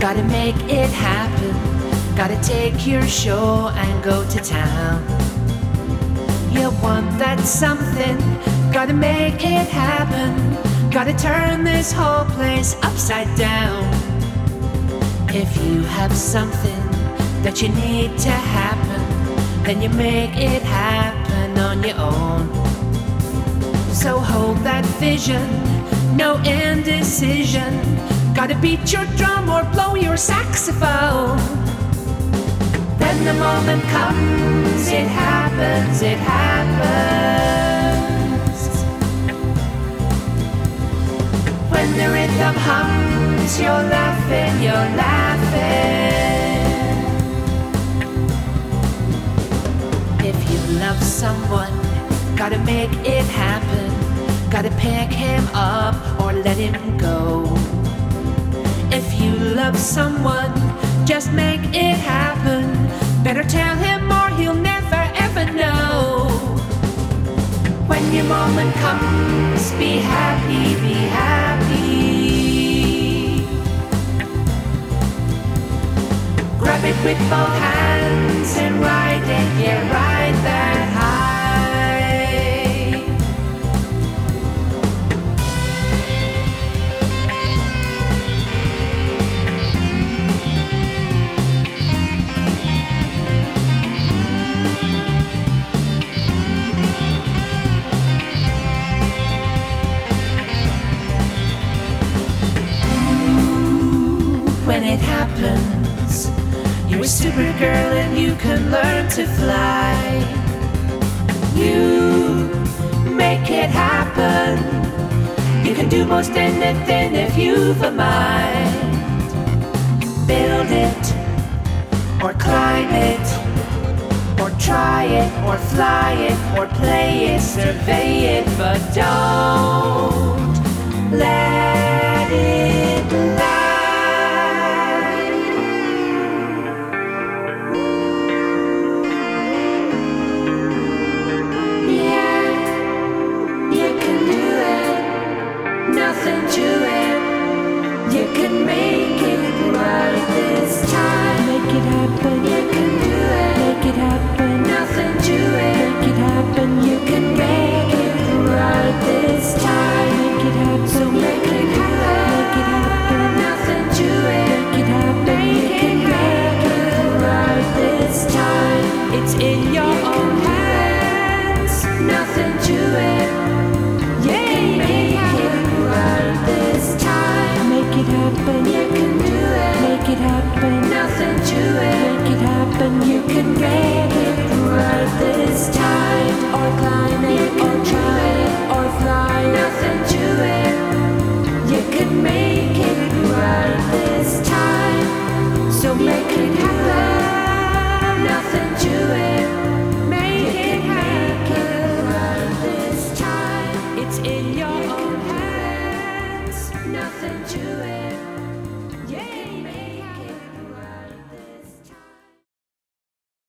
Gotta make it happen. Gotta take your show and go to town. You want that something, gotta make it happen. Gotta turn this whole place upside down. If you have something that you need to happen, then you make it happen on your own. So hold that vision, no indecision. Gotta beat your drum or blow your saxophone. When the moment comes, it happens, it happens. When the rhythm hums, you're laughing, you're laughing. If you love someone, gotta make it happen. Gotta pick him up or let him go. If you love someone, just make it happen. Better tell him or he'll never ever know. When your moment comes, be happy, be happy. Grab it with both hands and ride it, yeah, ride that high. When it happens, you're a supergirl and you can learn to fly. You make it happen. You can do most anything if you've a mind. Build it, or climb it, or try it, or fly it, or play it, survey it, but don't let it lie. Nothing to it. You can make it right this time. Make it happen. You can do it. Make it happen. Nothing to it. Make it happen. You can make it right this time. Make it happen. So make it happen. Make it happen. Nothing to it. Make it happen. You can make it right this time. It's in your own hands. Nothing to it. Make it happen. You can do it. Make it happen. Nothing to it. Make it happen. You can make it right this time. Or climb it, or try it, or fly. Nothing to